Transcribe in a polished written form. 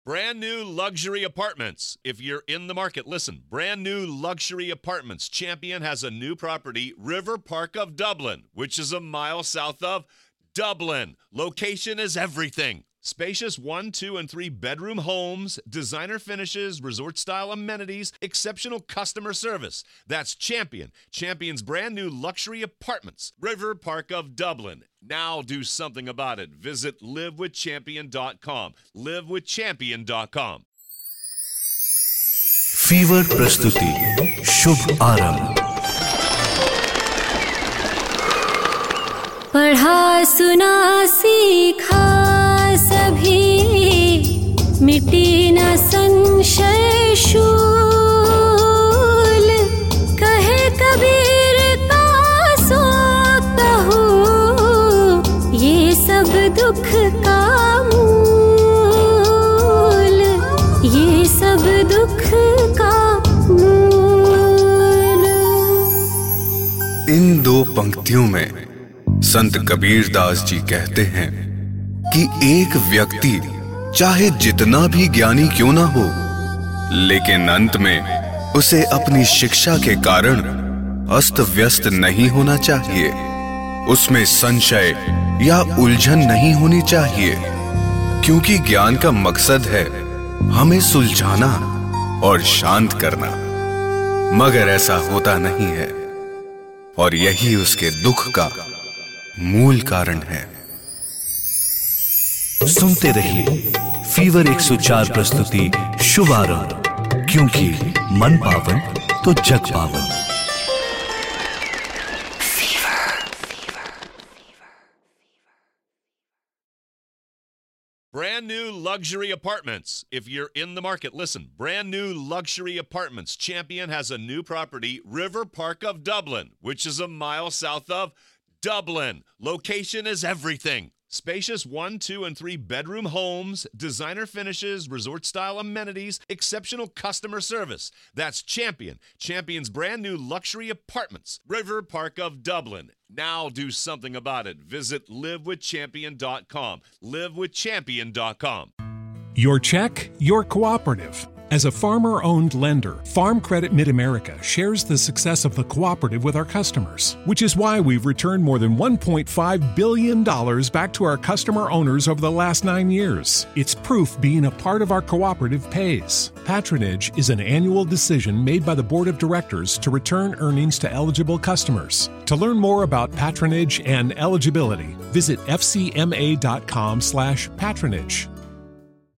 Brand new luxury apartments. If you're in the market, listen. Brand new luxury apartments. Champion has a new property, River Park of Dublin, which is a mile south of Dublin. Location is everything. Spacious 1, 2, and 3 bedroom homes, designer finishes, resort-style amenities, exceptional customer service. That's Champion. Champion's brand new luxury apartments, River Park of Dublin. Now do something about it. Visit livewithchampion.com. livewithchampion.com. Fever प्रस्तुति शुभ आरंभ। पढ़ा सुना सीखा सभी, मिटी न संशय शूल। कहे कबीर का सो कहूँ, ये सब दुख का मूल, ये सब दुख का मूल। इन दो पंक्तियों में संत कबीर दास जी कहते हैं कि एक व्यक्ति चाहे जितना भी ज्ञानी क्यों ना हो, लेकिन अंत में उसे अपनी शिक्षा के कारण अस्त व्यस्त नहीं होना चाहिए, उसमें संशय या उलझन नहीं होनी चाहिए, क्योंकि ज्ञान का मकसद है हमें सुलझाना और शांत करना। मगर ऐसा होता नहीं है और यही उसके दुख का मूल कारण है। सुनते रहिए फीवर 104 प्रस्तुति शुभारंभ, क्योंकि मन पावन तो जग पावन। Brand new luxury apartments. If you're in the market, listen. Brand new luxury apartments. Champion has a new property, River Park of Dublin, which is a mile south of Dublin. Location is everything. Spacious 1, 2, and 3 bedroom homes, designer finishes, resort-style amenities, exceptional customer service. That's Champion. Champion's brand new luxury apartments, River Park of Dublin. Now do something about it. Visit livewithchampion.com. livewithchampion.com. Your check, your cooperative. As a farmer-owned lender, Farm Credit Mid-America shares the success of the cooperative with our customers, which is why we've returned more than $1.5 billion back to our customer owners over the last 9 years. It's proof being a part of our cooperative pays. Patronage is an annual decision made by the Board of Directors to return earnings to eligible customers. To learn more about patronage and eligibility, visit fcma.com/patronage.